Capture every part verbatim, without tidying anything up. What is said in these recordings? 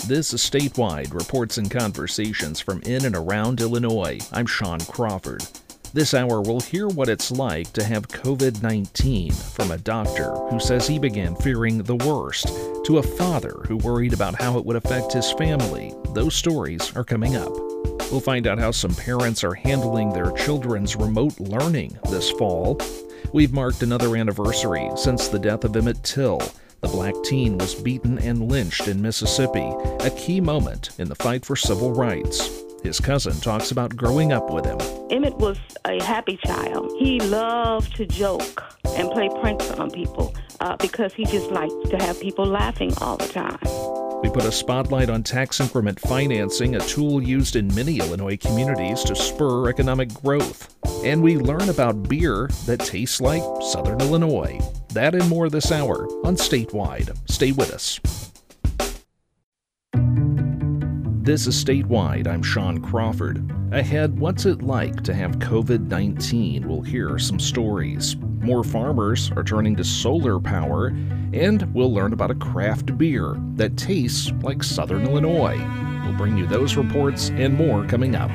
This is Statewide, reports and conversations from in and around Illinois. I'm Sean Crawford. This hour, we'll hear what it's like to have covid nineteen from a doctor who says he began fearing the worst, to a father who worried about how it would affect his family. Those stories are coming up. We'll find out how some parents are handling their children's remote learning this fall. We've marked another anniversary since the death of Emmett Till. The black teen was beaten and lynched in Mississippi, a key moment in the fight for civil rights. His cousin talks about growing up with him. Emmett was a happy child. He loved to joke and play pranks on people uh, because he just liked to have people laughing all the time. We put a spotlight on tax increment financing, a tool used in many Illinois communities to spur economic growth. And we learn about beer that tastes like Southern Illinois. That and more this hour on Statewide. Stay with us. This is Statewide. I'm Sean Crawford. Ahead, what's it like to have covid nineteen? We'll hear some stories. More farmers are turning to solar power, and we'll learn about a craft beer that tastes like Southern Illinois. We'll bring you those reports and more coming up.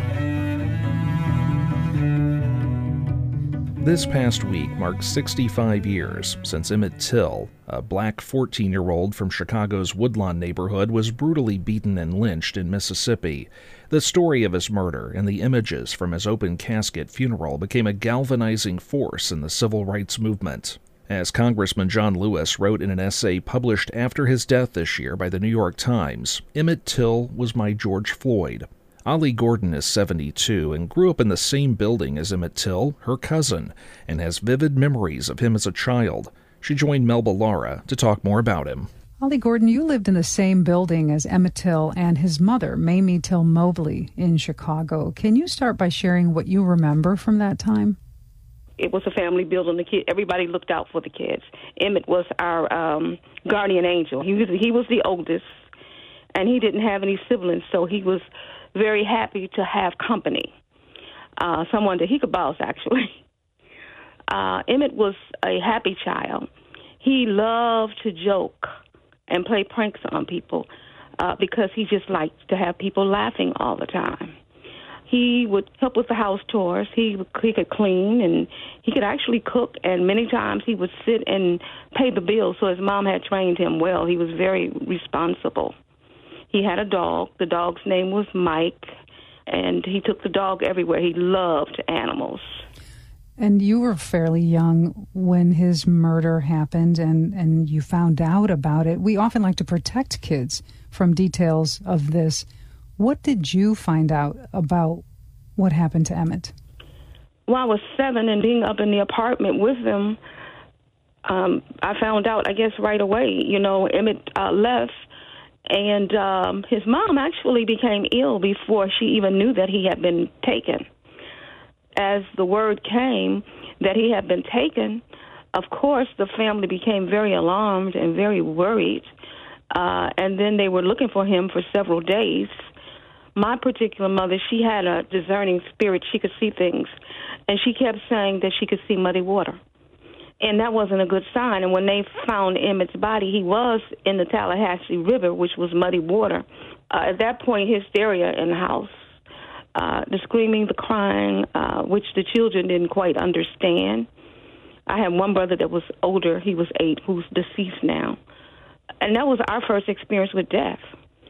This past week marked sixty-five years since Emmett Till, a black fourteen-year-old from Chicago's Woodlawn neighborhood, was brutally beaten and lynched in Mississippi. The story of his murder and the images from his open casket funeral became a galvanizing force in the civil rights movement. As Congressman John Lewis wrote in an essay published after his death this year by the New York Times, Emmett Till was my George Floyd. Ollie Gordon is seventy-two and grew up in the same building as Emmett Till, her cousin, and has vivid memories of him as a child. She joined Melba Lara to talk more about him. Ollie Gordon, you lived in the same building as Emmett Till and his mother, Mamie Till Mobley, in Chicago. Can you start by sharing what you remember from that time? It was a family building. The kid, everybody looked out for the kids. Emmett was our um, guardian angel. He was he was the oldest, and he didn't have any siblings, so he was very happy to have company, uh, someone that he could boss, actually. Uh, Emmett was a happy child. He loved to joke and play pranks on people uh, because he just liked to have people laughing all the time. He would help with the house chores. He, he could clean, and he could actually cook, and many times he would sit and pay the bills, so his mom had trained him well. He was very responsible. He had a dog. The dog's name was Mike, and he took the dog everywhere. He loved animals. And you were fairly young when his murder happened, and, and you found out about it. We often like to protect kids from details of this. What did you find out about what happened to Emmett? Well, I was seven, and being up in the apartment with them, um, I found out, I guess, right away. You know, Emmett uh, left. And um, his mom actually became ill before she even knew that he had been taken. As the word came that he had been taken, of course, the family became very alarmed and very worried. Uh, and then they were looking for him for several days. My particular mother, she had a discerning spirit. She could see things. And she kept saying that she could see muddy water. And that wasn't a good sign. And when they found Emmett's body, he was in the Tallahassee River, which was muddy water. Uh, at that point, hysteria in the house, uh, the screaming, the crying, uh, which the children didn't quite understand. I had one brother that was older. He was eight, who's deceased now. And that was our first experience with death.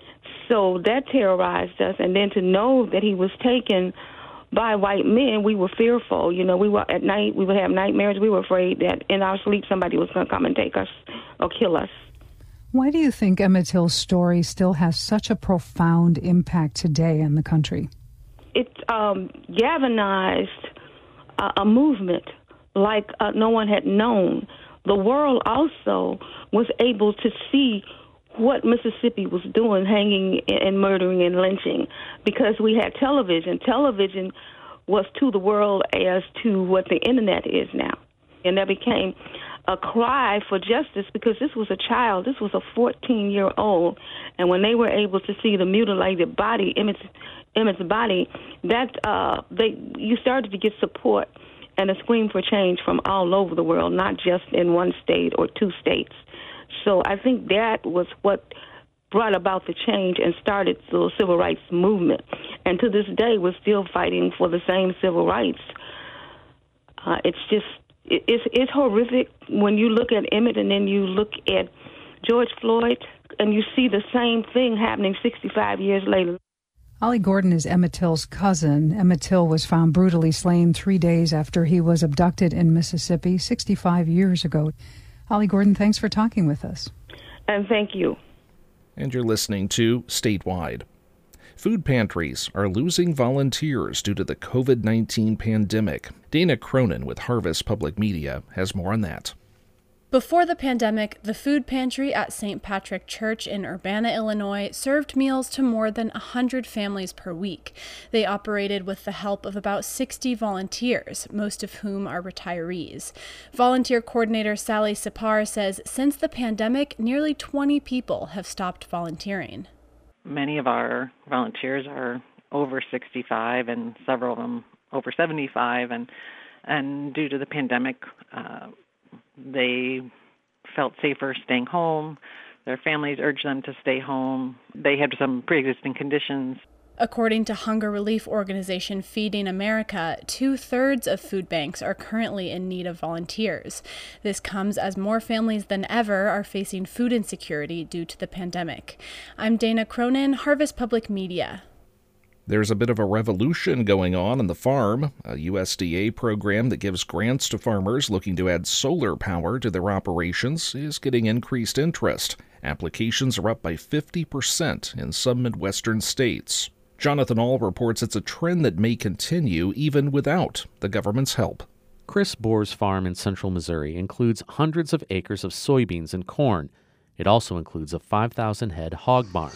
So that terrorized us. And then to know that he was taken by white men, we were fearful. You know, we were at night, we would have nightmares. We were afraid that in our sleep somebody was going to come and take us or kill us. Why do you think Emmett Till's story still has such a profound impact today in the country? It um, galvanized uh, a movement like uh, no one had known. The world also was able to see what Mississippi was doing, hanging and murdering and lynching, because we had television. Television was to the world as to what the internet is now. And that became a cry for justice because this was a child. This was a fourteen-year-old. And when they were able to see the mutilated body, Emmett's, Emmett's body, that uh, they you started to get support and a scream for change from all over the world, not just in one state or two states. So I think that was what brought about the change and started the civil rights movement. And to this day, we're still fighting for the same civil rights. Uh, it's just, it, it's, it's horrific when you look at Emmett and then you look at George Floyd and you see the same thing happening sixty-five years later. Ollie Gordon is Emmett Till's cousin. Emmett Till was found brutally slain three days after he was abducted in Mississippi sixty-five years ago. Ollie Gordon, thanks for talking with us. And thank you. And you're listening to Statewide. Food pantries are losing volunteers due to the covid nineteen pandemic. Dana Cronin with Harvest Public Media has more on that. Before the pandemic, the food pantry at Saint Patrick Church in Urbana, Illinois, served meals to more than one hundred families per week. They operated with the help of about sixty volunteers, most of whom are retirees. Volunteer coordinator Sally Sipar says since the pandemic, nearly twenty people have stopped volunteering. Many of our volunteers are over sixty-five and several of them over seventy-five, and, and due to the pandemic, uh, they felt safer staying home. Their families urged them to stay home. They had some pre-existing conditions. According to hunger relief organization Feeding America, two-thirds of food banks are currently in need of volunteers. This comes as more families than ever are facing food insecurity due to the pandemic. I'm Dana Cronin, Harvest Public Media. There's a bit of a revolution going on on the farm. A U S D A program that gives grants to farmers looking to add solar power to their operations is getting increased interest. Applications are up by fifty percent in some Midwestern states. Jonathan Ahl reports it's a trend that may continue even without the government's help. Chris Bohr's farm in central Missouri includes hundreds of acres of soybeans and corn. It also includes a five thousand head hog barn.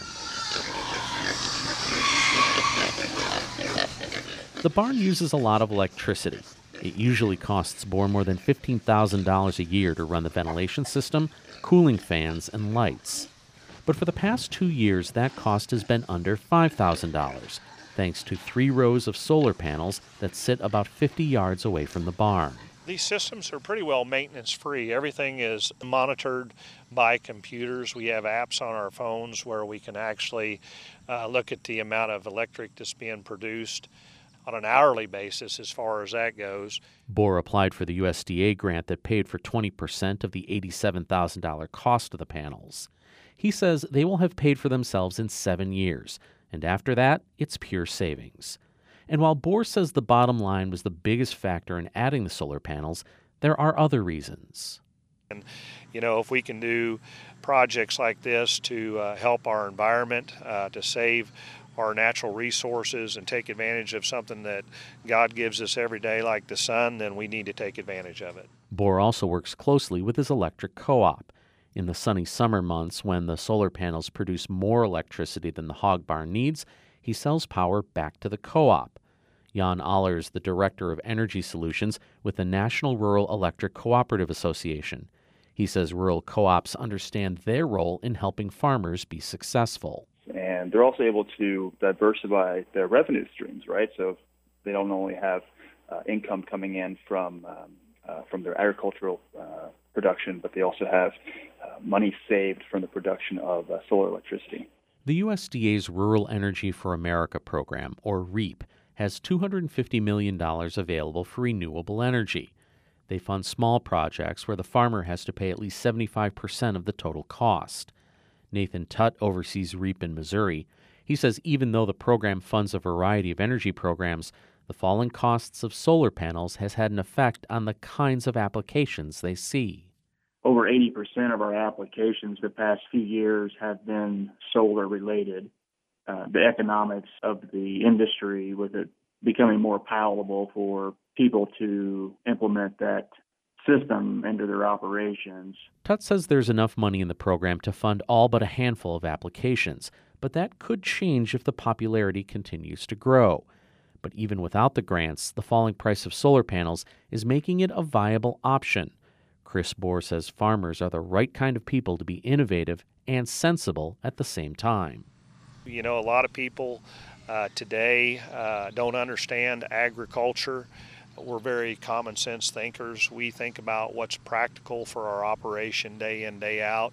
The barn uses a lot of electricity. It usually costs Bohr more than fifteen thousand dollars a year to run the ventilation system, cooling fans, and lights. But for the past two years, that cost has been under five thousand dollars, thanks to three rows of solar panels that sit about fifty yards away from the barn. These systems are pretty well maintenance-free. Everything is monitored by computers. We have apps on our phones where we can actually uh, look at the amount of electric that's being produced on an hourly basis as far as that goes. Bohr applied for the U S D A grant that paid for twenty percent of the eighty-seven thousand dollars cost of the panels. He says they will have paid for themselves in seven years, and after that, it's pure savings. And while Bohr says the bottom line was the biggest factor in adding the solar panels, there are other reasons. And, you know, if we can do projects like this to uh, help our environment, uh, to save our natural resources and take advantage of something that God gives us every day like the sun, then we need to take advantage of it. Bohr also works closely with his electric co-op. In the sunny summer months when the solar panels produce more electricity than the hog barn needs, he sells power back to the co-op. Jan Aller is the Director of Energy Solutions with the National Rural Electric Cooperative Association. He says rural co-ops understand their role in helping farmers be successful. And they're also able to diversify their revenue streams, right? So they don't only have uh, income coming in from um, uh, from their agricultural uh, production, but they also have uh, money saved from the production of uh, solar electricity. The U S D A's Rural Energy for America program, or REAP, has two hundred fifty million dollars available for renewable energy. They fund small projects where the farmer has to pay at least seventy-five percent of the total cost. Nathan Tutt oversees REAP in Missouri. He says even though the program funds a variety of energy programs, the falling costs of solar panels has had an effect on the kinds of applications they see. Over eighty percent of our applications the past few years have been solar related. Uh, the economics of the industry, with it becoming more palatable for people to implement that system into their operations. Tutt says there's enough money in the program to fund all but a handful of applications, but that could change if the popularity continues to grow. But even without the grants, the falling price of solar panels is making it a viable option. Chris Bohr says farmers are the right kind of people to be innovative and sensible at the same time. You know, a lot of people uh, today uh, don't understand agriculture. We're very common sense thinkers. We think about what's practical for our operation day in, day out.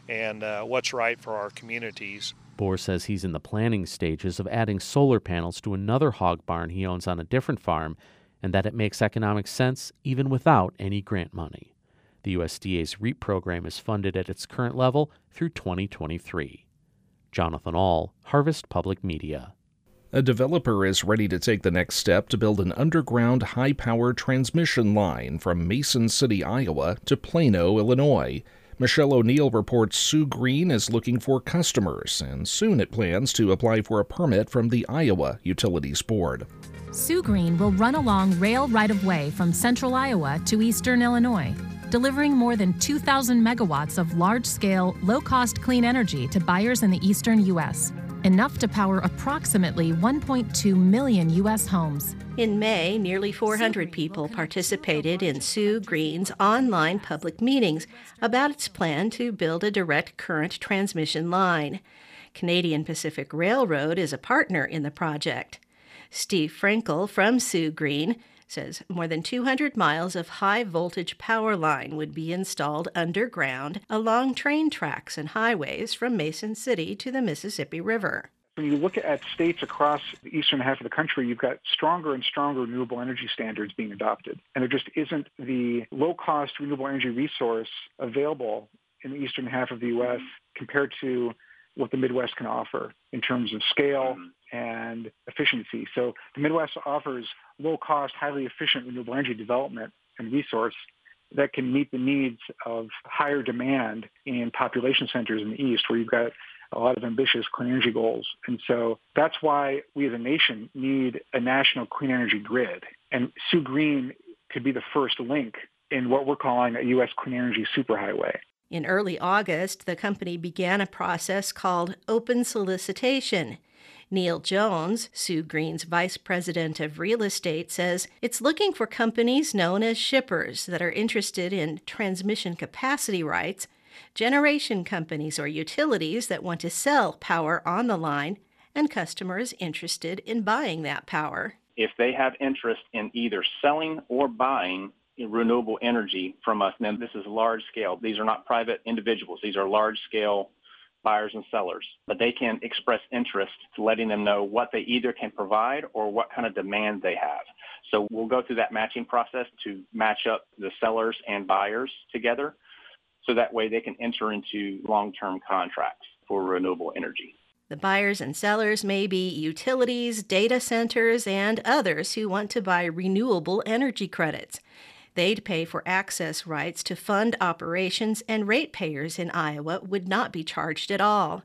and uh, what's right for our communities. Bohr says he's in the planning stages of adding solar panels to another hog barn he owns on a different farm, and that it makes economic sense even without any grant money. The U S D A's REAP program is funded at its current level through twenty twenty-three. Jonathan Ahl, Harvest Public Media. A developer is ready to take the next step to build an underground high-power transmission line from Mason City, Iowa to Plano, Illinois. Michelle O'Neill reports Sue Green is looking for customers, and soon it plans to apply for a permit from the Iowa Utilities Board. Sue Green will run along rail right-of-way from central Iowa to eastern Illinois, delivering more than two thousand megawatts of large-scale, low-cost clean energy to buyers in the eastern U S, enough to power approximately one point two million U S homes. In May, nearly four hundred people participated in Sue Green's online public meetings about its plan to build a direct current transmission line. Canadian Pacific Railroad is a partner in the project. Steve Frankel from Sue Green says more than two hundred miles of high-voltage power line would be installed underground along train tracks and highways from Mason City to the Mississippi River. When you look at states across the eastern half of the country, you've got stronger and stronger renewable energy standards being adopted. And there just isn't the low-cost renewable energy resource available in the eastern half of the U S compared to what the Midwest can offer in terms of scale and efficiency. So the Midwest offers low-cost, highly efficient renewable energy development and resource that can meet the needs of higher demand in population centers in the East, where you've got a lot of ambitious clean energy goals. And so that's why we as a nation need a national clean energy grid. And Sue Green could be the first link in what we're calling a U S clean energy superhighway. In early August, the company began a process called open solicitation. Neil Jones, Sue Green's vice president of real estate, says it's looking for companies known as shippers that are interested in transmission capacity rights, generation companies or utilities that want to sell power on the line, and customers interested in buying that power. If they have interest in either selling or buying renewable energy from us, then this is large scale. These are not private individuals. These are large scale buyers and sellers, but they can express interest to letting them know what they either can provide or what kind of demand they have. So we'll go through that matching process to match up the sellers and buyers together, so that way they can enter into long-term contracts for renewable energy. The buyers and sellers may be utilities, data centers, and others who want to buy renewable energy credits. They'd pay for access rights to fund operations, and ratepayers in Iowa would not be charged at all.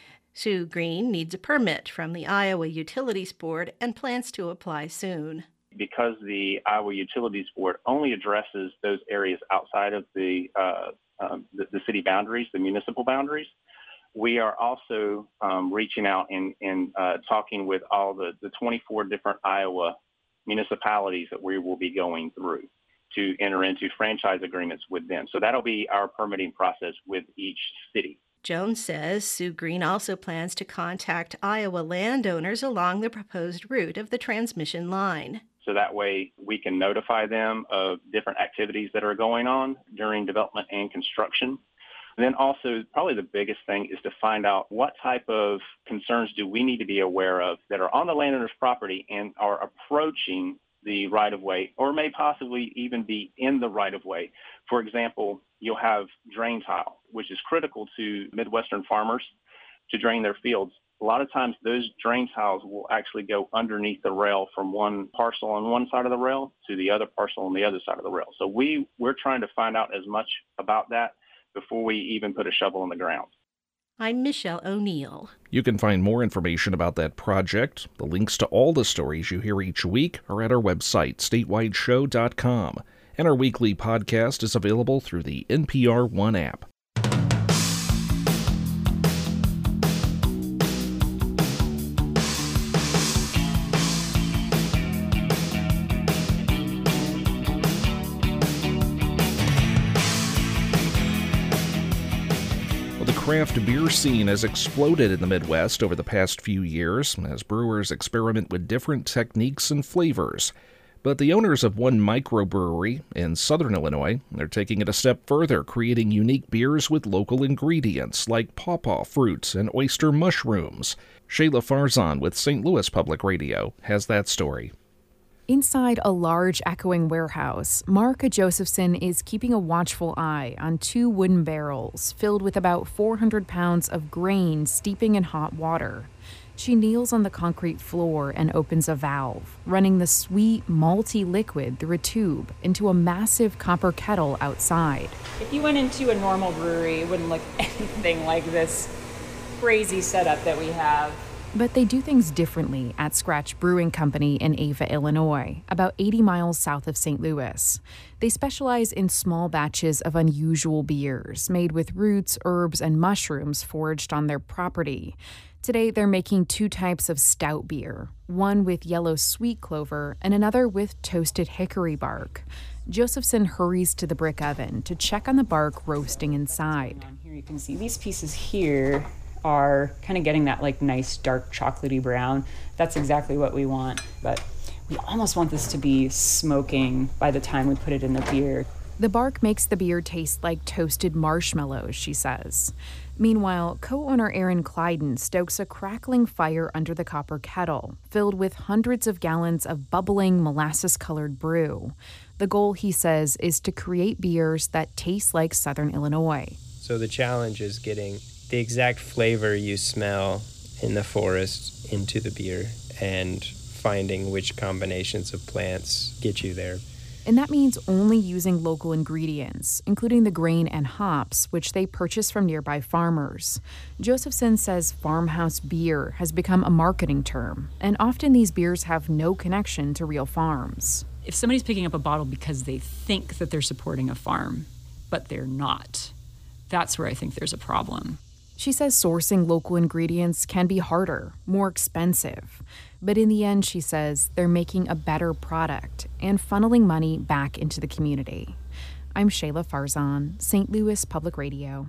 Sue Green needs a permit from the Iowa Utilities Board and plans to apply soon. Because the Iowa Utilities Board only addresses those areas outside of the, uh, um, the, the city boundaries, the municipal boundaries, we are also um, reaching out and, and uh, talking with all the, the twenty-four different Iowa municipalities that we will be going through to enter into franchise agreements with them. So that'll be our permitting process with each city. Jones says Sue Green also plans to contact Iowa landowners along the proposed route of the transmission line. So that way we can notify them of different activities that are going on during development and construction. And then also, probably the biggest thing is to find out what type of concerns do we need to be aware of that are on the landowner's property and are approaching the right-of-way, or may possibly even be in the right-of-way. For example, you'll have drain tile, which is critical to Midwestern farmers to drain their fields. A lot of times those drain tiles will actually go underneath the rail from one parcel on one side of the rail to the other parcel on the other side of the rail. So we, we're trying to find out as much about that before we even put a shovel in the ground. I'm Michelle O'Neill. You can find more information about that project. The links to all the stories you hear each week are at our website, statewide show dot com. And our weekly podcast is available through the N P R One app. The craft beer scene has exploded in the Midwest over the past few years as brewers experiment with different techniques and flavors. But the owners of one microbrewery in southern Illinois are taking it a step further, creating unique beers with local ingredients like pawpaw fruit and oyster mushrooms. Shayla Farzan with Saint Louis Public Radio has that story. Inside a large echoing warehouse, Mark Josephson is keeping a watchful eye on two wooden barrels filled with about four hundred pounds of grain steeping in hot water. She kneels on the concrete floor and opens a valve, running the sweet, malty liquid through a tube into a massive copper kettle outside. If you went into a normal brewery, it wouldn't look anything like this crazy setup that we have. But they do things differently at Scratch Brewing Company in Ava, Illinois, about eighty miles south of Saint Louis. They specialize in small batches of unusual beers made with roots, herbs, and mushrooms foraged on their property. Today, they're making two types of stout beer, one with yellow sweet clover and another with toasted hickory bark. Josephson hurries to the brick oven to check on the bark roasting inside. Here you can see these pieces here are kind of getting that like nice dark chocolatey brown. That's exactly what we want, but we almost want this to be smoking by the time we put it in the beer. The bark makes the beer taste like toasted marshmallows, she says. Meanwhile, co-owner Aaron Clyden stokes a crackling fire under the copper kettle, filled with hundreds of gallons of bubbling, molasses-colored brew. The goal, he says, is to create beers that taste like Southern Illinois. So the challenge is getting the exact flavor you smell in the forest into the beer and finding which combinations of plants get you there. And that means only using local ingredients, including the grain and hops, which they purchase from nearby farmers. Josephson says farmhouse beer has become a marketing term, and often these beers have no connection to real farms. If somebody's picking up a bottle because they think that they're supporting a farm, but they're not, that's where I think there's a problem. She says sourcing local ingredients can be harder, more expensive. But in the end, she says, they're making a better product and funneling money back into the community. I'm Shayla Farzan, Saint Louis Public Radio.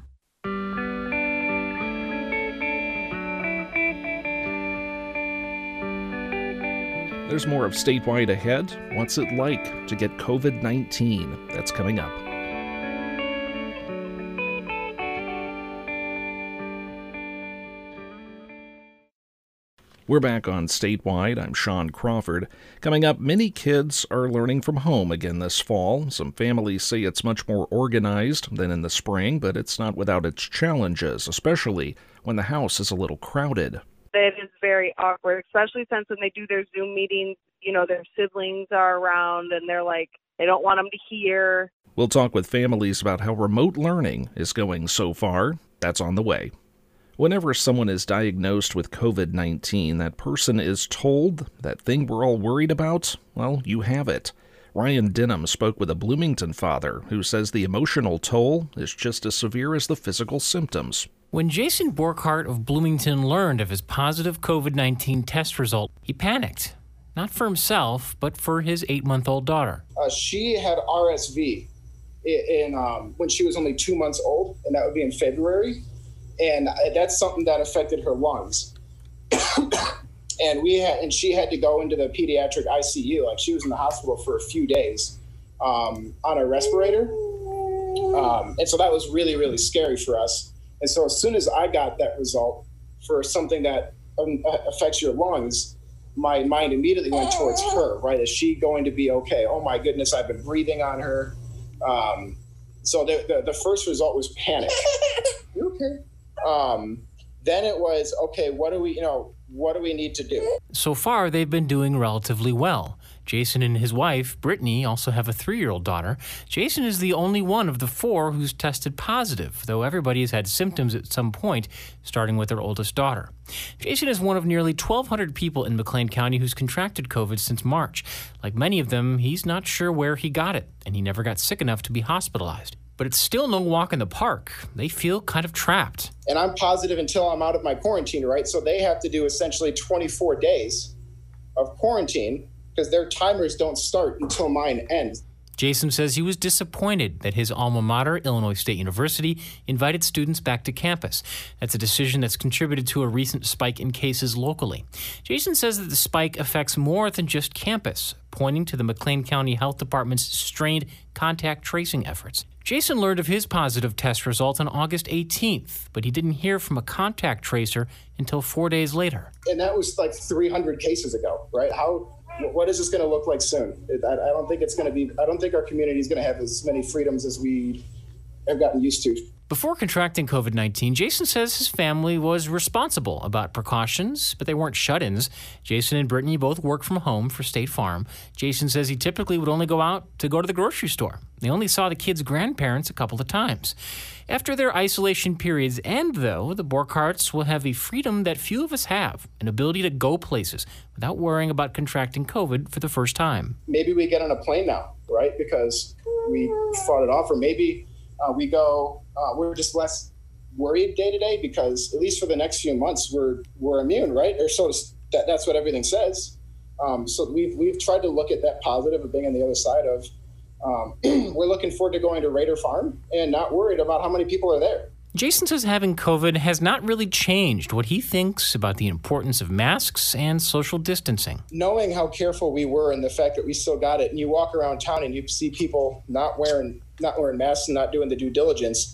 There's more of Statewide ahead. What's it like to get covid nineteen? That's coming up. We're back on Statewide. I'm Sean Crawford. Coming up, many kids are learning from home again this fall. Some families say it's much more organized than in the spring, but it's not without its challenges, especially when the house is a little crowded. It is very awkward, especially since when they do their Zoom meetings, you know, their siblings are around and they're like, they don't want them to hear. We'll talk with families about how remote learning is going so far. That's on the way. Whenever someone is diagnosed with covid nineteen, that person is told that thing we're all worried about, well, you have it. Ryan Denham spoke with a Bloomington father who says the emotional toll is just as severe as the physical symptoms. When Jason Borkhardt of Bloomington learned of his positive covid nineteen test result, he panicked. Not for himself, but for his eight-month-old daughter. Uh, she had R S V in, in um, when she was only two months old, and that would be in February. And that's something that affected her lungs. and we had, and she had to go into the pediatric I C U. Like she was in the hospital for a few days um, on a respirator. Um, and so that was really, really scary for us. And so as soon as I got that result for something that um, affects your lungs, my mind immediately went towards her, right? Is she going to be okay? Oh my goodness, I've been breathing on her. Um, so the, the, the first result was panic. You okay? Um, then it was, okay, what do we, you know, what do we need to do? So far, they've been doing relatively well. Jason and his wife, Brittany, also have a three-year-old daughter. Jason is the only one of the four who's tested positive, though everybody has had symptoms at some point, starting with their oldest daughter. Jason is one of nearly twelve hundred people in McLean County who's contracted COVID since March. Like many of them, he's not sure where he got it, and he never got sick enough to be hospitalized. But it's still no walk in the park. They feel kind of trapped. And I'm positive until I'm out of my quarantine, right? So they have to do essentially twenty-four days of quarantine because their timers don't start until mine ends. Jason says he was disappointed that his alma mater, Illinois State University, invited students back to campus. That's a decision that's contributed to a recent spike in cases locally. Jason says that the spike affects more than just campus, pointing to the McLean County Health Department's strained contact tracing efforts. Jason learned of his positive test result on August eighteenth, but he didn't hear from a contact tracer until four days later. And that was like three hundred cases ago, right? How... What is this going to look like soon? I, I don't think it's going to be, I don't think our community is going to have as many freedoms as we have gotten used to. Before contracting covid nineteen, Jason says his family was responsible about precautions, but they weren't shut-ins. Jason and Brittany both work from home for State Farm. Jason says he typically would only go out to go to the grocery store. They only saw the kids' grandparents a couple of times. After their isolation periods end, though, the Borkharts will have a freedom that few of us have, an ability to go places without worrying about contracting COVID for the first time. Maybe we get on a plane now, right, because we fought it off, or maybe uh, we go, uh, we're just less worried day to day because at least for the next few months, we're we're immune, right? Or so that, that's what everything says. Um, so we've, we've tried to look at that positive of being on the other side of Um, we're looking forward to going to Raider Farm and not worried about how many people are there. Jason says having COVID has not really changed what he thinks about the importance of masks and social distancing. Knowing how careful we were and the fact that we still got it, and you walk around town and you see people not wearing not wearing masks and not doing the due diligence,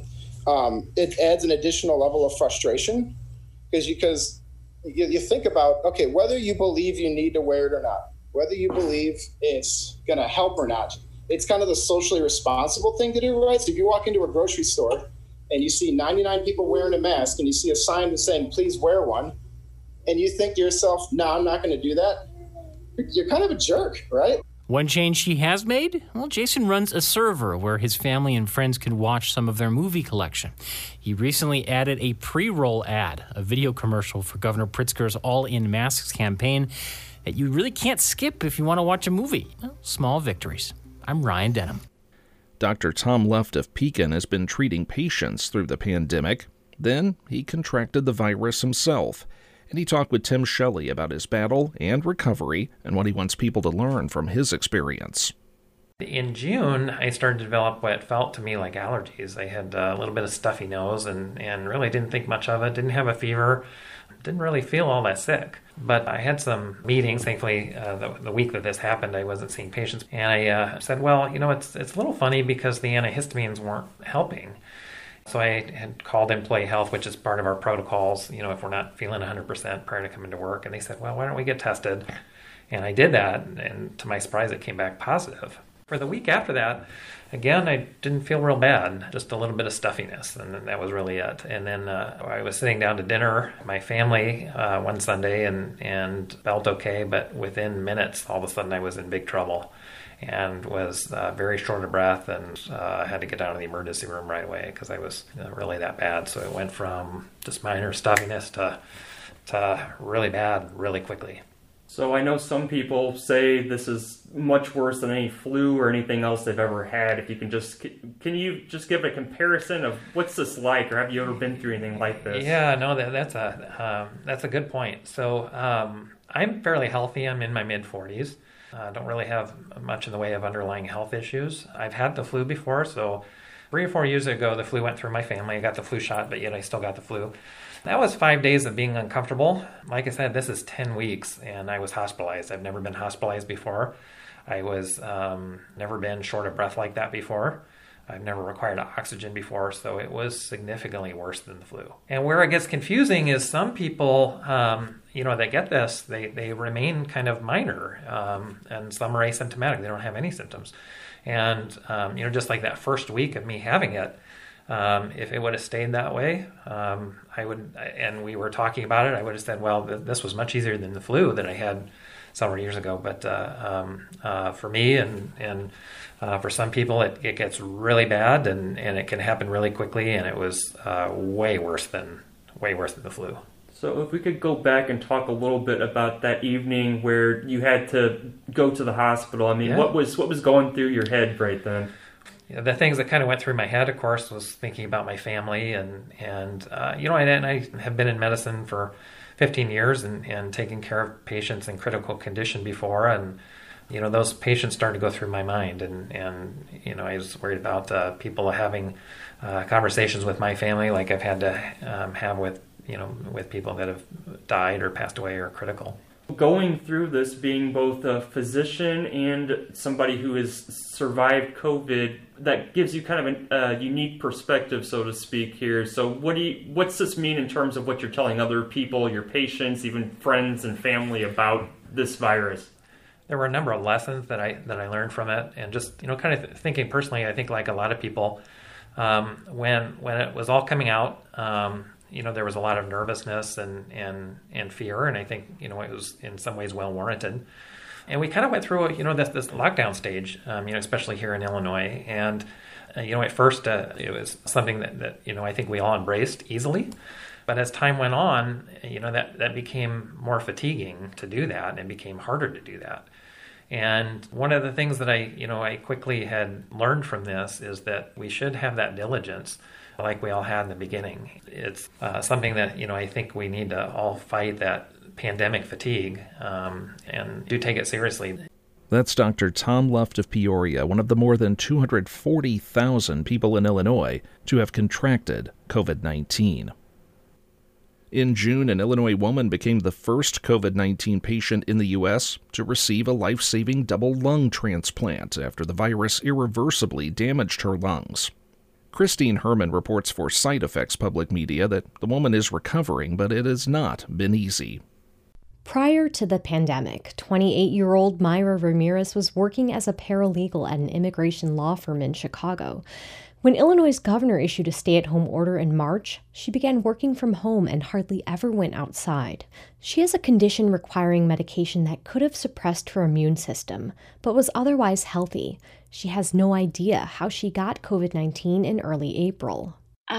um, it adds an additional level of frustration because you, because you, you think about, okay, whether you believe you need to wear it or not, whether you believe it's going to help or not, it's kind of the socially responsible thing to do, right? So if you walk into a grocery store and you see ninety-nine people wearing a mask and you see a sign saying, please wear one, and you think to yourself, no, I'm not going to do that, you're kind of a jerk, right? One change he has made? Well, Jason runs a server where his family and friends can watch some of their movie collection. He recently added a pre-roll ad, a video commercial for Governor Pritzker's All In Masks campaign that you really can't skip if you want to watch a movie. Well, small victories. I'm Ryan Denham. Doctor Tom Luft of Pekin has been treating patients through the pandemic. Then he contracted the virus himself. And he talked with Tim Shelley about his battle and recovery and what he wants people to learn from his experience. In June, I started to develop what felt to me like allergies. I had a little bit of stuffy nose and, and really didn't think much of it, didn't have a fever, didn't really feel all that sick. But I had some meetings. Thankfully, uh, the, the week that this happened, I wasn't seeing patients. And I uh, said, well, you know, it's it's a little funny because the antihistamines weren't helping. So I had called Employee Health, which is part of our protocols, you know, if we're not feeling one hundred percent prior to coming to work. And they said, well, why don't we get tested? And I did that. And to my surprise, it came back positive. For the week after that, again, I didn't feel real bad, just a little bit of stuffiness, and that was really it. And then uh, I was sitting down to dinner, my family, uh, one Sunday, and, and felt okay, but within minutes, all of a sudden I was in big trouble and was uh, very short of breath and uh, had to get down to the emergency room right away because I was you know, really that bad. So it went from just minor stuffiness to, to really bad really quickly. So I know some people say this is much worse than any flu or anything else they've ever had. If you can just, can you just give a comparison of what's this like, or have you ever been through anything like this? Yeah, no, that, that's a um, that's a good point. So um, I'm fairly healthy. I'm in my mid forties. I uh, don't really have much in the way of underlying health issues. I've had the flu before, so three or four years ago, the flu went through my family. I got the flu shot, but yet I still got the flu. That was five days of being uncomfortable. Like I said, this is ten weeks, and I was hospitalized. I've never been hospitalized before. I was um, never been short of breath like that before. I've never required oxygen before, so it was significantly worse than the flu. And where it gets confusing is some people, um, you know, that get this, they, they remain kind of minor, um, and some are asymptomatic. They don't have any symptoms. And, um, you know, just like that first week of me having it, Um, if it would have stayed that way, um, I would, and we were talking about it, I would have said, well, th- this was much easier than the flu that I had several years ago. But uh, um, uh, for me and and uh, for some people, it, it gets really bad and, and it can happen really quickly. And it was uh, way worse than way worse than the flu. So if we could go back and talk a little bit about that evening where you had to go to the hospital. I mean, yeah. what was what was going through your head right then? The things that kind of went through my head, of course, was thinking about my family and, and uh, you know, and I have been in medicine for fifteen years and, and taken care of patients in critical condition before. And you know, those patients started to go through my mind, and, and you know, I was worried about uh, people having uh, conversations with my family like I've had to um, have with, you know, with people that have died or passed away or are critical. Going through this, being both a physician and somebody who has survived COVID, that gives you kind of a uh, unique perspective, so to speak, here. So what do you, what's this mean in terms of what you're telling other people, your patients, even friends and family about this virus? There were a number of lessons that I that I learned from it, and just, you know, kind of thinking personally, I think like a lot of people, um, when when it was all coming out, um, you know, there was a lot of nervousness and, and, and fear, and I think, you know, it was in some ways well warranted. And we kind of went through, you know, this, this lockdown stage, um, you know, especially here in Illinois. And, uh, you know, at first uh, it was something that, that, you know, I think we all embraced easily. But as time went on, you know, that, that became more fatiguing to do that, and it became harder to do that. And one of the things that I, you know, I quickly had learned from this is that we should have that diligence like we all had in the beginning. It's uh, something that, you know, I think we need to all fight that pandemic fatigue um, and do take it seriously. That's Doctor Tom Luft of Peoria, one of the more than two hundred forty thousand people in Illinois to have contracted COVID nineteen. In June, an Illinois woman became the first COVID nineteen patient in the U S to receive a life-saving double lung transplant after the virus irreversibly damaged her lungs. Christine Herman reports for Side Effects Public Media that the woman is recovering, but it has not been easy. Prior to the pandemic, twenty-eight-year-old Myra Ramirez was working as a paralegal at an immigration law firm in Chicago. When Illinois' governor issued a stay-at-home order in March, she began working from home and hardly ever went outside. She has a condition requiring medication that could have suppressed her immune system, but was otherwise healthy. She has no idea how she got COVID nineteen in early April.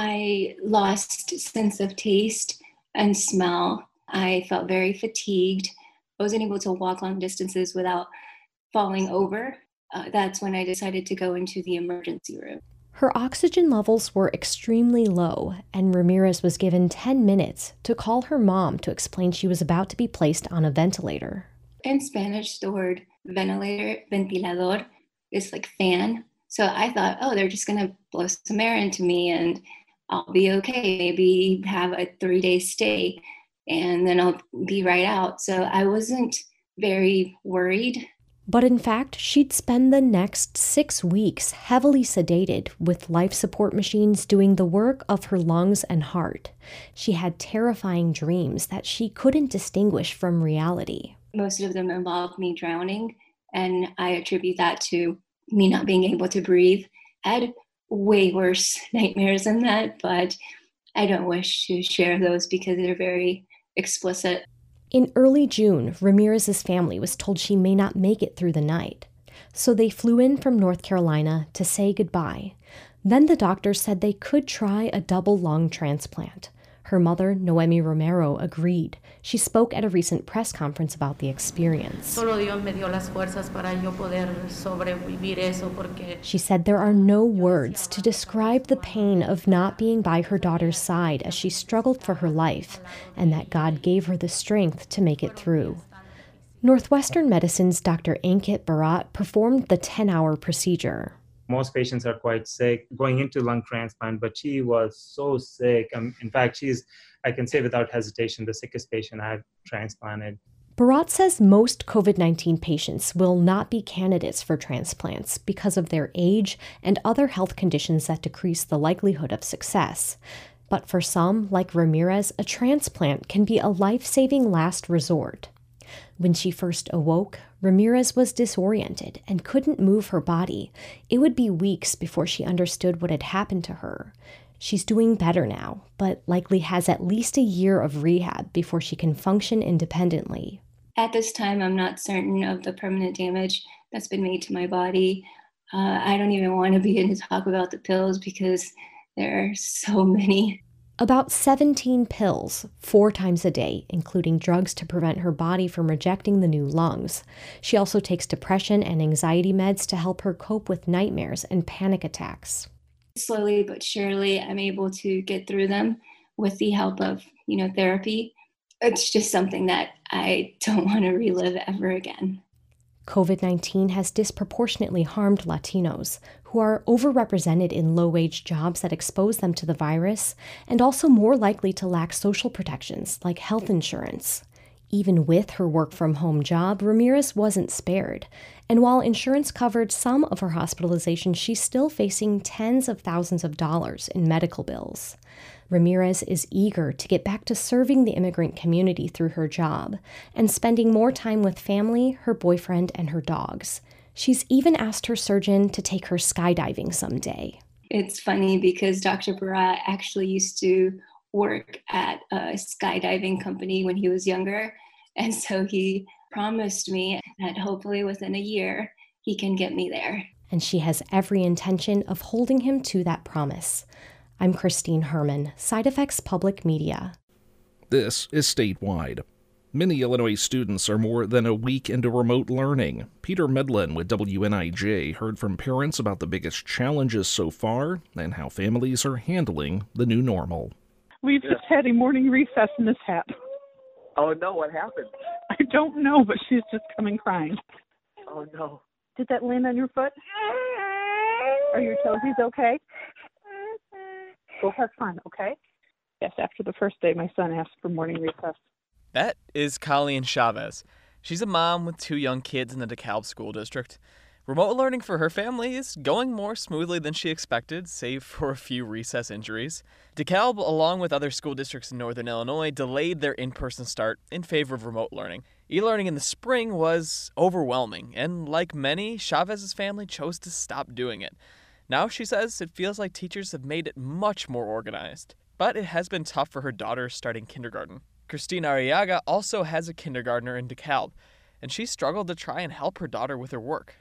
I lost sense of taste and smell. I felt very fatigued. I wasn't able to walk long distances without falling over. Uh, that's when I decided to go into the emergency room. Her oxygen levels were extremely low, and Ramirez was given ten minutes to call her mom to explain she was about to be placed on a ventilator. In Spanish, the word ventilator, ventilador, is like fan. So I thought, oh, they're just going to blow some air into me and I'll be okay. Maybe have a three-day stay and then I'll be right out. So I wasn't very worried. But in fact, she'd spend the next six weeks heavily sedated with life support machines doing the work of her lungs and heart. She had terrifying dreams that she couldn't distinguish from reality. Most of them involved me drowning, and I attribute that to me not being able to breathe. I had way worse nightmares than that, but I don't wish to share those because they're very explicit. In early June, Ramirez's family was told she may not make it through the night. So they flew in from North Carolina to say goodbye. Then the doctor said they could try a double lung transplant. Her mother, Noemi Romero, agreed. She spoke at a recent press conference about the experience. She said there are no words to describe the pain of not being by her daughter's side as she struggled for her life, and that God gave her the strength to make it through. Northwestern Medicine's Doctor Ankit Bharat performed the ten-hour procedure. Most patients are quite sick going into lung transplant, but she was so sick. Um, in fact, she's, I can say without hesitation, the sickest patient I've transplanted. Bharat says most COVID nineteen patients will not be candidates for transplants because of their age and other health conditions that decrease the likelihood of success. But for some, like Ramirez, a transplant can be a life-saving last resort. When she first awoke, Ramirez was disoriented and couldn't move her body. It would be weeks before she understood what had happened to her. She's doing better now, but likely has at least a year of rehab before she can function independently. At this time, I'm not certain of the permanent damage that's been made to my body. Uh, I don't even want to begin to talk about the pills because there are so many. About seventeen pills, four times a day, including drugs to prevent her body from rejecting the new lungs. She also takes depression and anxiety meds to help her cope with nightmares and panic attacks. Slowly but surely, I'm able to get through them with the help of, you know, therapy. It's just something that I don't want to relive ever again. COVID nineteen has disproportionately harmed Latinos, who are overrepresented in low-wage jobs that expose them to the virus, and also more likely to lack social protections like health insurance. Even with her work-from-home job, Ramirez wasn't spared, and while insurance covered some of her hospitalization, she's still facing tens of thousands of dollars in medical bills. Ramirez is eager to get back to serving the immigrant community through her job and spending more time with family, her boyfriend, and her dogs. She's even asked her surgeon to take her skydiving someday. It's funny because Doctor Barat actually used to work at a skydiving company when he was younger. And so he promised me that hopefully within a year, he can get me there. And she has every intention of holding him to that promise. I'm Christine Herman, Side Effects Public Media. This is Statewide. Many Illinois students are more than a week into remote learning. Peter Medlin with W N I J heard from parents about the biggest challenges so far and how families are handling the new normal. We've just had a morning recess in this hat. Oh, no, what happened? I don't know, but she's just coming crying. Oh, no. Did that land on your foot? Are your toesies okay? Go have fun, okay? Yes, after the first day, my son asked for morning recess. That is Colleen Chavez. She's a mom with two young kids in the DeKalb School District. Remote learning for her family is going more smoothly than she expected, save for a few recess injuries. DeKalb, along with other school districts in northern Illinois, delayed their in-person start in favor of remote learning. E-learning in the spring was overwhelming, and like many, Chavez's family chose to stop doing it. Now, she says, it feels like teachers have made it much more organized. But it has been tough for her daughter starting kindergarten. Christine Arriaga also has a kindergartner in DeKalb, and she struggled to try and help her daughter with her work.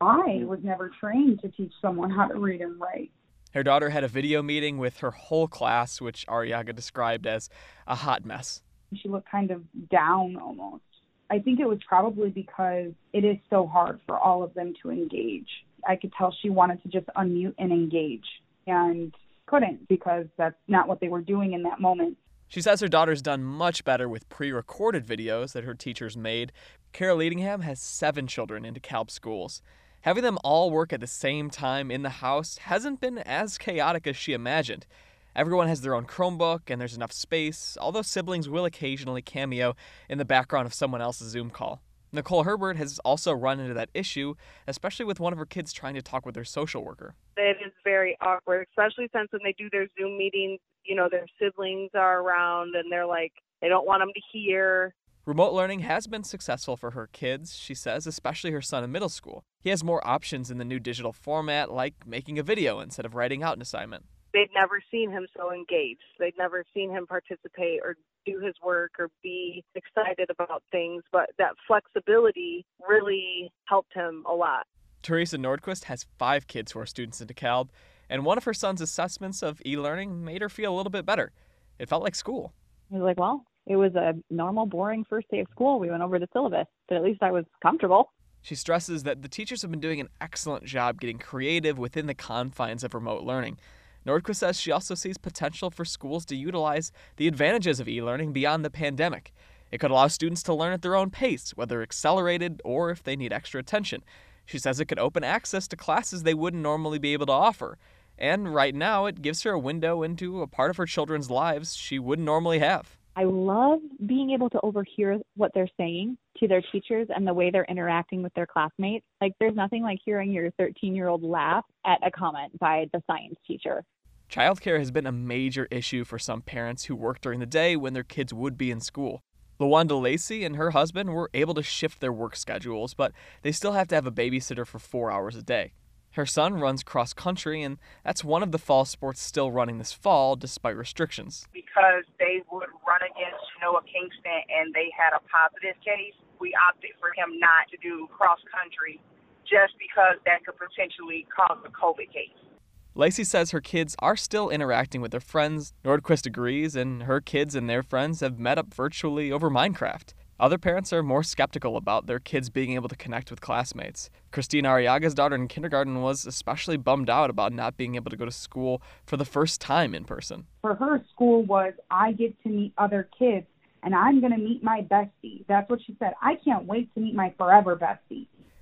I was never trained to teach someone how to read and write. Her daughter had a video meeting with her whole class, which Arriaga described as a hot mess. She looked kind of down almost. I think it was probably because it is so hard for all of them to engage. I could tell she wanted to just unmute and engage and couldn't because that's not what they were doing in that moment. She says her daughter's done much better with pre-recorded videos that her teachers made. Carol Leadingham has seven children in DeKalb schools. Having them all work at the same time in the house hasn't been as chaotic as she imagined. Everyone has their own Chromebook and there's enough space, although siblings will occasionally cameo in the background of someone else's Zoom call. Nicole Herbert has also run into that issue, especially with one of her kids trying to talk with their social worker. It is very awkward, especially since when they do their Zoom meetings, you know, their siblings are around and they're like, they don't want them to hear. Remote learning has been successful for her kids, she says, especially her son in middle school. He has more options in the new digital format, like making a video instead of writing out an assignment. They'd never seen him so engaged. They'd never seen him participate or do his work or be excited about things, but that flexibility really helped him a lot. Teresa Nordquist has five kids who are students in DeKalb, and one of her son's assessments of e-learning made her feel a little bit better. It felt like school. I was like, well, it was a normal, boring first day of school. We went over the syllabus, but at least I was comfortable. She stresses that the teachers have been doing an excellent job getting creative within the confines of remote learning. Nordquist says she also sees potential for schools to utilize the advantages of e-learning beyond the pandemic. It could allow students to learn at their own pace, whether accelerated or if they need extra attention. She says it could open access to classes they wouldn't normally be able to offer. And right now, it gives her a window into a part of her children's lives she wouldn't normally have. I love being able to overhear what they're saying to their teachers and the way they're interacting with their classmates. Like, there's nothing like hearing your thirteen-year-old laugh at a comment by the science teacher. Childcare has been a major issue for some parents who work during the day when their kids would be in school. LaWanda Lacey and her husband were able to shift their work schedules, but they still have to have a babysitter for four hours a day. Her son runs cross country, and that's one of the fall sports still running this fall despite restrictions. Because they would run against Noah Kingston and they had a positive case, we opted for him not to do cross country just because that could potentially cause a COVID case. Lacey says her kids are still interacting with their friends. Nordquist agrees, and her kids and their friends have met up virtually over Minecraft. Other parents are more skeptical about their kids being able to connect with classmates. Christine Arriaga's daughter in kindergarten was especially bummed out about not being able to go to school for the first time in person. For her, school was, I get to meet other kids, and I'm going to meet my bestie. That's what she said. I can't wait to meet my forever bestie.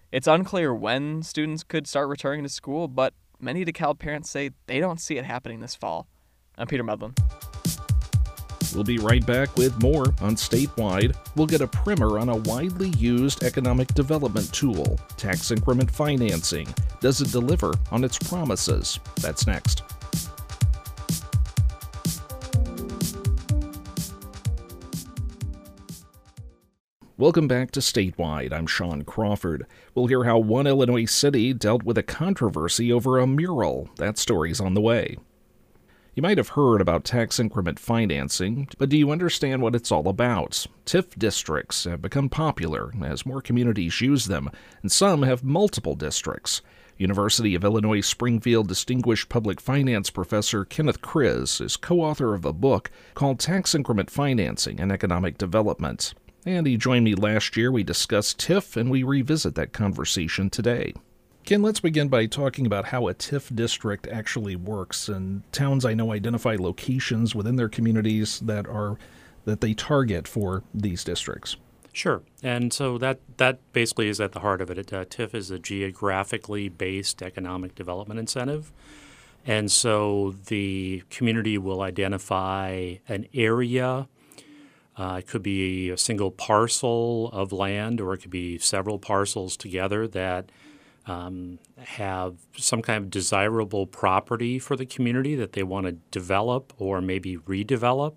It's unclear when students could start returning to school, but many DeKalb parents say they don't see it happening this fall. I'm Peter Medlin. We'll be right back with more on Statewide. We'll get a primer on a widely used economic development tool, tax increment financing. Does it deliver on its promises? That's next. Welcome back to Statewide. I'm Sean Crawford. We'll hear how one Illinois city dealt with a controversy over a mural. That story's on the way. You might have heard about tax increment financing, but do you understand what it's all about? T I F districts have become popular as more communities use them, and some have multiple districts. University of Illinois Springfield Distinguished Public Finance Professor Kenneth Kriz is co-author of a book called Tax Increment Financing and Economic Development. And he joined me last year. We discussed T I F, and we revisit that conversation today. Ken, let's begin by talking about how a T I F district actually works. And towns, I know, identify locations within their communities that are that they target for these districts. Sure. And so that, that basically is at the heart of it. Uh, T I F is a geographically based economic development incentive. And so the community will identify an area. Uh, it could be a single parcel of land, or it could be several parcels together that um, have some kind of desirable property for the community that they want to develop or maybe redevelop.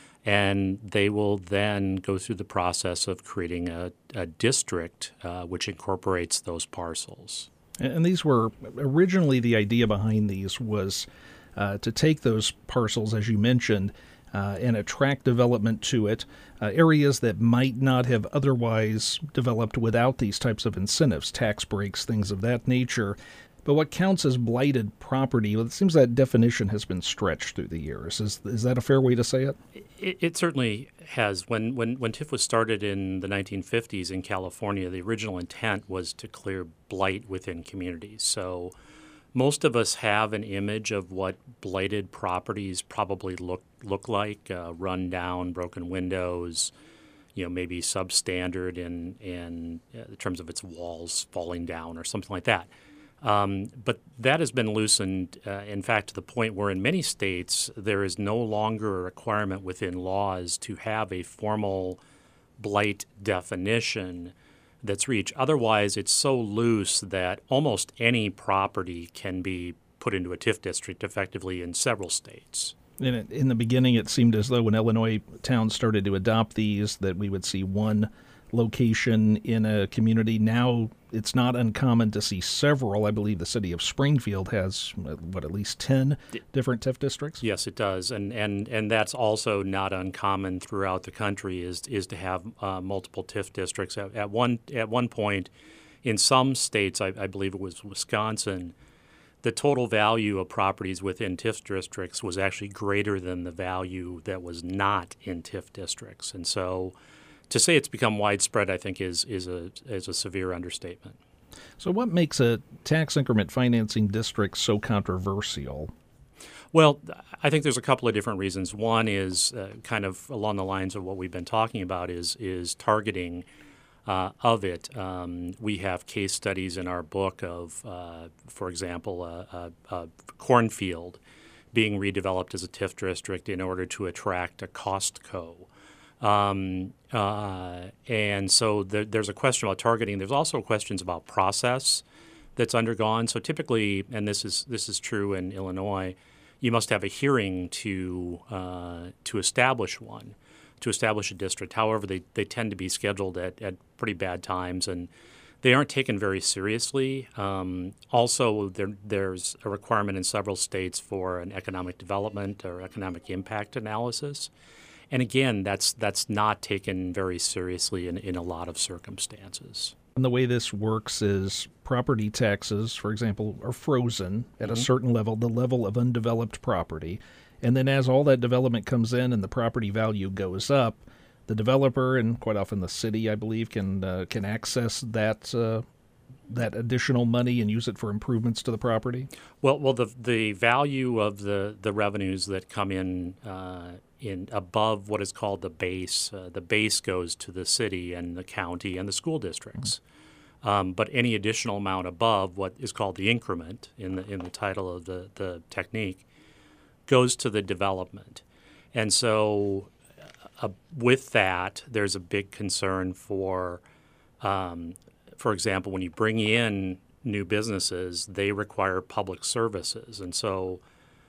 And they will then go through the process of creating a, a district uh, which incorporates those parcels. And these were originally, the idea behind these was uh, to take those parcels, as you mentioned, Uh, and attract development to it, uh, areas that might not have otherwise developed without these types of incentives, tax breaks, things of that nature. But what counts as blighted property, well, it seems that definition has been stretched through the years. Is is that a fair way to say it? It, it certainly has. When, when, when T I F was started in the nineteen fifties in California, the original intent was to clear blight within communities. So most of us have an image of what blighted properties probably look look like: uh, run down, broken windows, you know, maybe substandard in in, uh, in terms of its walls falling down or something like that. Um, but that has been loosened, uh, in fact, to the point where in many states there is no longer a requirement within laws to have a formal blight definition that's reached. Otherwise, it's so loose that almost any property can be put into a T I F district effectively in several states. In, in the beginning, it seemed as though when Illinois towns started to adopt these, that we would see one location in a community. Now it's not uncommon to see several. I believe the city of Springfield has, what, at least ten different T I F districts? Yes, it does. And and, and that's also not uncommon throughout the country, is is to have uh, multiple T I F districts. At, at one at one point, in some states, I, I believe it was Wisconsin, the total value of properties within T I F districts was actually greater than the value that was not in T I F districts. And so to say it's become widespread, I think, is is a is a severe understatement. So what makes a tax increment financing district so controversial? Well, I think there's a couple of different reasons. One is uh, kind of along the lines of what we've been talking about, is is targeting uh, of it. Um, we have case studies in our book of, uh, for example, a, a, a cornfield being redeveloped as a T I F district in order to attract a Costco. Um, uh, and so there, there's a question about targeting. There's also questions about process that's undergone. So typically, and this is this is true in Illinois, you must have a hearing to uh, to establish one, to establish a district. However, they, they tend to be scheduled at, at pretty bad times, and they aren't taken very seriously. Um, also, there, there's a requirement in several states for an economic development or economic impact analysis. And again, that's that's not taken very seriously in, in a lot of circumstances. And the way this works is property taxes, for example, are frozen at mm-hmm. a certain level, the level of undeveloped property. And then as all that development comes in and the property value goes up, the developer, and quite often the city, I believe, can uh, can access that uh, that additional money and use it for improvements to the property? Well, well, the the value of the, the revenues that come in uh, in above what is called the base, uh, the base goes to the city and the county and the school districts. Um, but any additional amount above what is called the increment in the in the title of the, the technique goes to the development. And so uh, with that, there's a big concern for, um, for example, when you bring in new businesses, they require public services. And so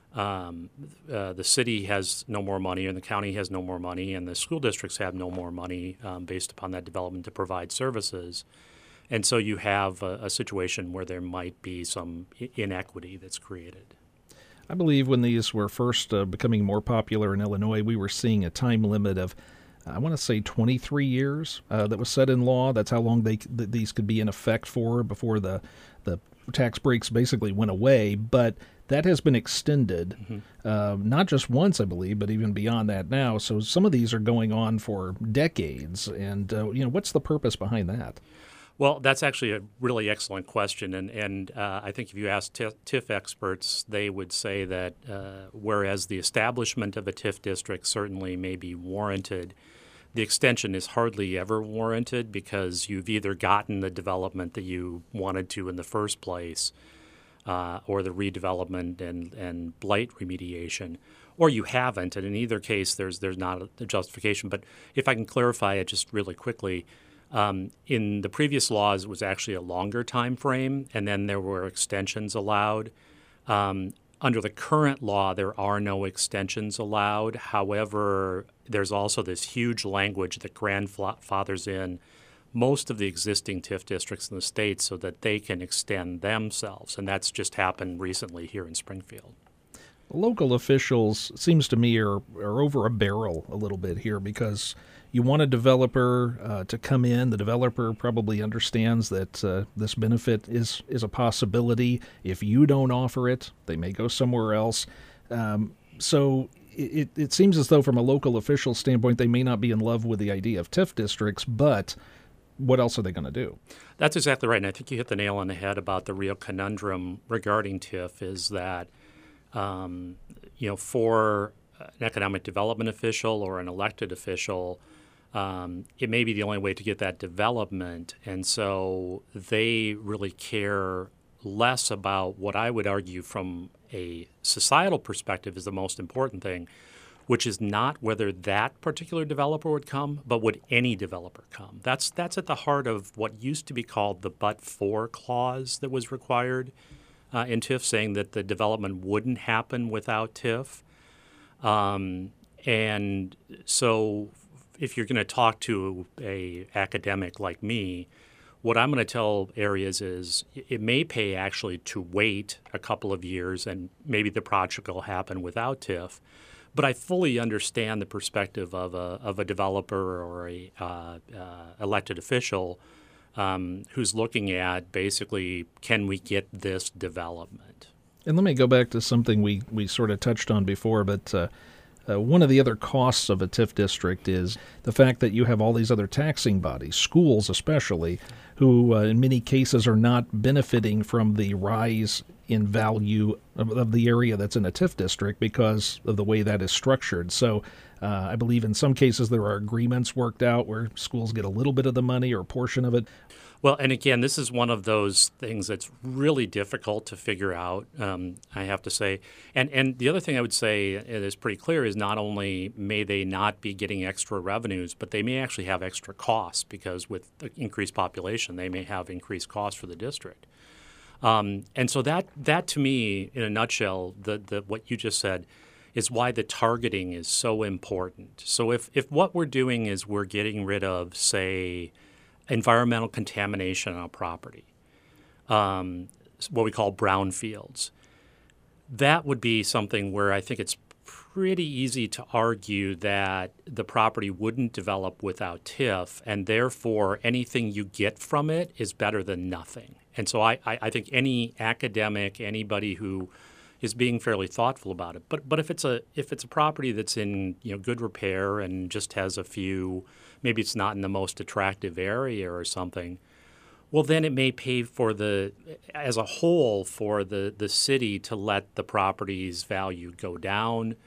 um, uh, the city has no more money and the county has no more money and the school districts have no more money um, based upon that development to provide services. And so you have a, a situation where there might be some I- inequity that's created. I believe when these were first uh, becoming more popular in Illinois, we were seeing a time limit of, I want to say twenty-three years uh, that was set in law. That's how long they th- these could be in effect for before the, the tax breaks basically went away. But that has been extended, mm-hmm. uh, not just once, I believe, but even beyond that now. So some of these are going on for decades. And, uh, you know, what's the purpose behind that? Well, that's actually a really excellent question, and and uh, I think if you ask T- TIF experts, they would say that uh, whereas the establishment of a TIF district certainly may be warranted, the extension is hardly ever warranted because you've either gotten the development that you wanted to in the first place, uh, or the redevelopment and, and blight remediation, or you haven't, and in either case there's there's not a, a justification. But if I can clarify it just really quickly. Um, in the previous laws, it was actually a longer time frame, and then there were extensions allowed. Um, under the current law, there are no extensions allowed. However, there's also this huge language that grandfathers in most of the existing TIF districts in the state so that they can extend themselves, and that's just happened recently here in Springfield. Local officials, seems to me, are, are over a barrel a little bit here because you want a developer uh, to come in. The developer probably understands that uh, this benefit is, is a possibility. If you don't offer it, they may go somewhere else. Um, so it, it seems as though from a local official standpoint, they may not be in love with the idea of TIF districts, but what else are they going to do? That's exactly right. And I think you hit the nail on the head about the real conundrum regarding TIF is that Um, you know, for an economic development official or an elected official, um, it may be the only way to get that development. And so they really care less about what I would argue from a societal perspective is the most important thing, which is not whether that particular developer would come, but would any developer come. That's, that's at the heart of what used to be called the but-for clause that was required Uh, in TIF, saying that the development wouldn't happen without TIF. Um, and so if you're going to talk to a academic like me, what I'm going to tell areas is it may pay actually to wait a couple of years and maybe the project will happen without TIF. But I fully understand the perspective of a, of a developer or a uh, uh, elected official Um, who's looking at basically, can we get this development? And let me go back to something we, we sort of touched on before, but uh, uh, one of the other costs of a TIF district is the fact that you have all these other taxing bodies, schools especially, who uh, in many cases are not benefiting from the rise in value of, of the area that's in a TIF district because of the way that is structured. So uh, I believe in some cases there are agreements worked out where schools get a little bit of the money or a portion of it. Well, and again, this is one of those things that's really difficult to figure out, um, I have to say. And and the other thing I would say that is pretty clear is not only may they not be getting extra revenues, but they may actually have extra costs because with the increased population, they may have increased costs for the district. Um, and so that, that to me, in a nutshell, the, the what you just said is why the targeting is so important. So if, if what we're doing is we're getting rid of, say, environmental contamination on a property, um, what we call brownfields, that would be something where I think it's pretty easy to argue that the property wouldn't develop without TIF, and therefore anything you get from it is better than nothing. And so I, I, I think any academic, anybody who is being fairly thoughtful about it. But but if it's a if it's a property that's in you know good repair and just has a few, maybe it's not in the most attractive area or something, well then it may pay for the as a whole for the, the city to let the property's value go down.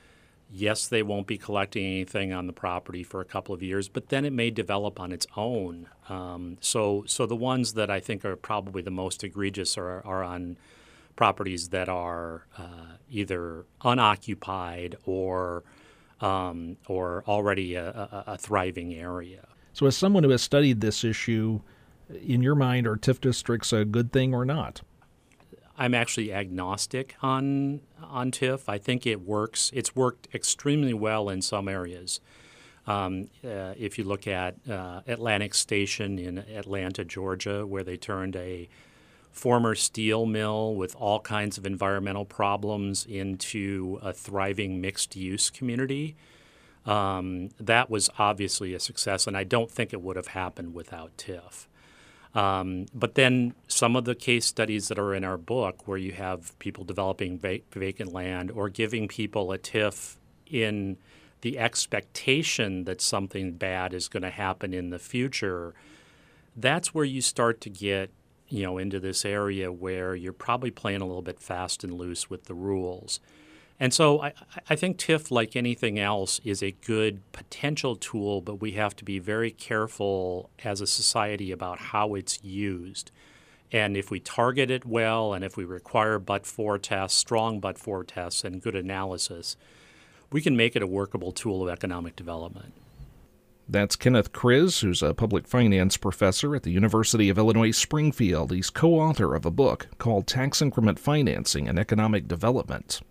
Yes, they won't be collecting anything on the property for a couple of years, but then it may develop on its own. Um, so, so the ones that I think are probably the most egregious are, are on properties that are uh, either unoccupied or um, or already a, a, a thriving area. So, as someone who has studied this issue, in your mind, are TIF districts a good thing or not? I'm actually agnostic on on TIF. I think it works. It's worked extremely well in some areas. Um, uh, if you look at uh, Atlantic Station in Atlanta, Georgia, where they turned a former steel mill with all kinds of environmental problems into a thriving mixed-use community, um, that was obviously a success, and I don't think it would have happened without TIF. Um, but then some of the case studies that are in our book where you have people developing va- vacant land or giving people a TIF in the expectation that something bad is going to happen in the future, that's where you start to get, you know, into this area where you're probably playing a little bit fast and loose with the rules. And so I, I think TIF, like anything else, is a good potential tool, but we have to be very careful as a society about how it's used. And if we target it well, and if we require but-for tests, strong but-for tests, and good analysis, we can make it a workable tool of economic development. That's Kenneth Kriz, who's a public finance professor at the University of Illinois Springfield. He's co-author of a book called Tax Increment Financing and Economic Development.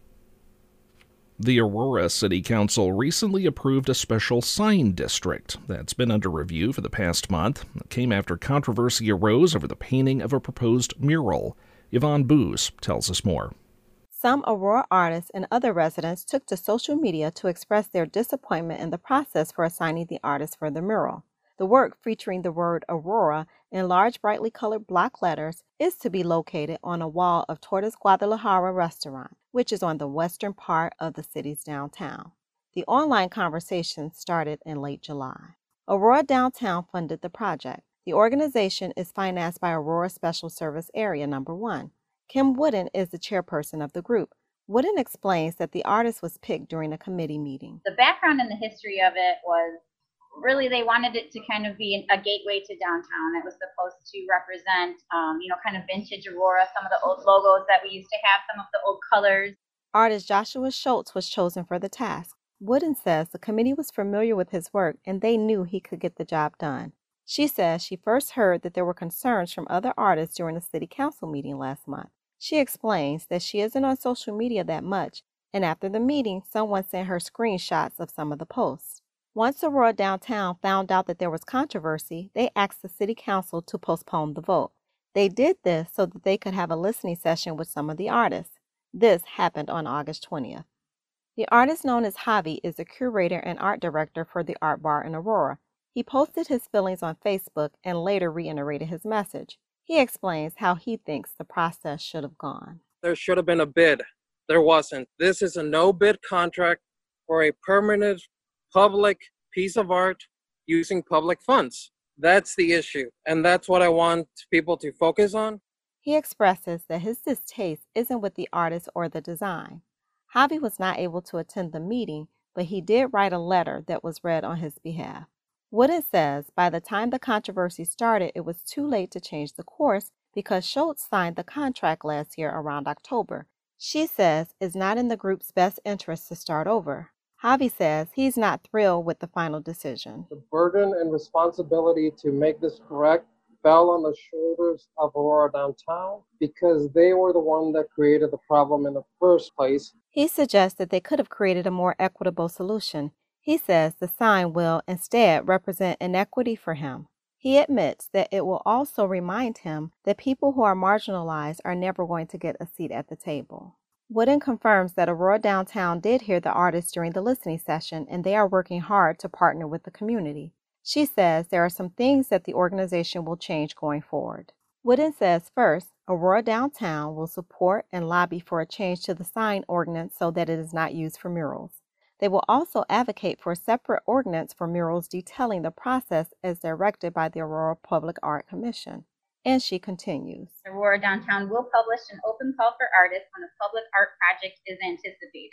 The Aurora City Council recently approved a special sign district that's been under review for the past month. It came after controversy arose over the painting of a proposed mural. Yvonne Booz tells us more. Some Aurora artists and other residents took to social media to express their disappointment in the process for assigning the artist for the mural. The work, featuring the word Aurora in large, brightly colored block letters, is to be located on a wall of Tortas Guadalajara restaurant, which is on the western part of the city's downtown. The online conversation started in late July. Aurora Downtown funded the project. The organization is financed by Aurora Special Service Area Number One. Kim Wooden is the chairperson of the group. Wooden explains that the artist was picked during a committee meeting. The background and the history of it was really they wanted it to kind of be a gateway to downtown. It was supposed to represent, um, you know, kind of vintage Aurora, some of the old logos that we used to have, some of the old colors. Artist Joshua Schultz was chosen for the task. Wooden says the committee was familiar with his work and they knew he could get the job done. She says she first heard that there were concerns from other artists during the city council meeting last month. She explains that she isn't on social media that much, and after the meeting, someone sent her screenshots of some of the posts. Once Aurora Downtown found out that there was controversy, they asked the city council to postpone the vote. They did this so that they could have a listening session with some of the artists. This happened on August twentieth. The artist known as Javi is the curator and art director for the Art Bar in Aurora. He posted his feelings on Facebook and later reiterated his message. He explains how he thinks the process should have gone. There should have been a bid. There wasn't. This is a no-bid contract for a permanent public piece of art using public funds. That's the issue, and that's what I want people to focus on. He expresses that his distaste isn't with the artist or the design. Javi was not able to attend the meeting, but he did write a letter that was read on his behalf. Wooden says by the time the controversy started, it was too late to change the course because Schultz signed the contract last year around October. She says it's not in the group's best interest to start over. Javi says he's not thrilled with the final decision. The burden and responsibility to make this correct fell on the shoulders of Aurora Downtown because they were the one that created the problem in the first place. He suggests that they could have created a more equitable solution. He says the sign will instead represent inequity for him. He admits that it will also remind him that people who are marginalized are never going to get a seat at the table. Wooden confirms that Aurora Downtown did hear the artists during the listening session and they are working hard to partner with the community. She says there are some things that the organization will change going forward. Wooden says first, Aurora Downtown will support and lobby for a change to the sign ordinance so that it is not used for murals. They will also advocate for a separate ordinance for murals detailing the process as directed by the Aurora Public Art Commission. And she continues. Aurora Downtown will publish an open call for artists when a public art project is anticipated.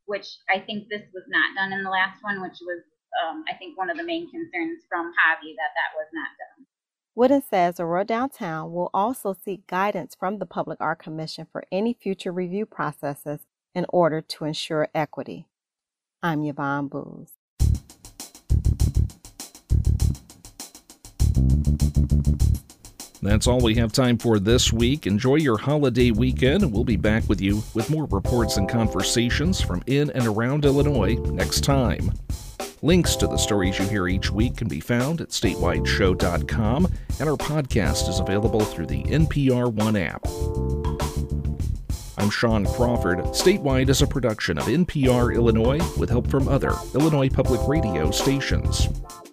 which I think this was not done in the last one, which was, um, I think, one of the main concerns from Javi, that that was not done. Wooden says Aurora Downtown will also seek guidance from the Public Art Commission for any future review processes in order to ensure equity. I'm Yvonne Booz. That's all we have time for this week. Enjoy your holiday weekend, and we'll be back with you with more reports and conversations from in and around Illinois next time. Links to the stories you hear each week can be found at statewide show dot com, and our podcast is available through the N P R One app. I'm Sean Crawford. Statewide is a production of N P R Illinois with help from other Illinois public radio stations.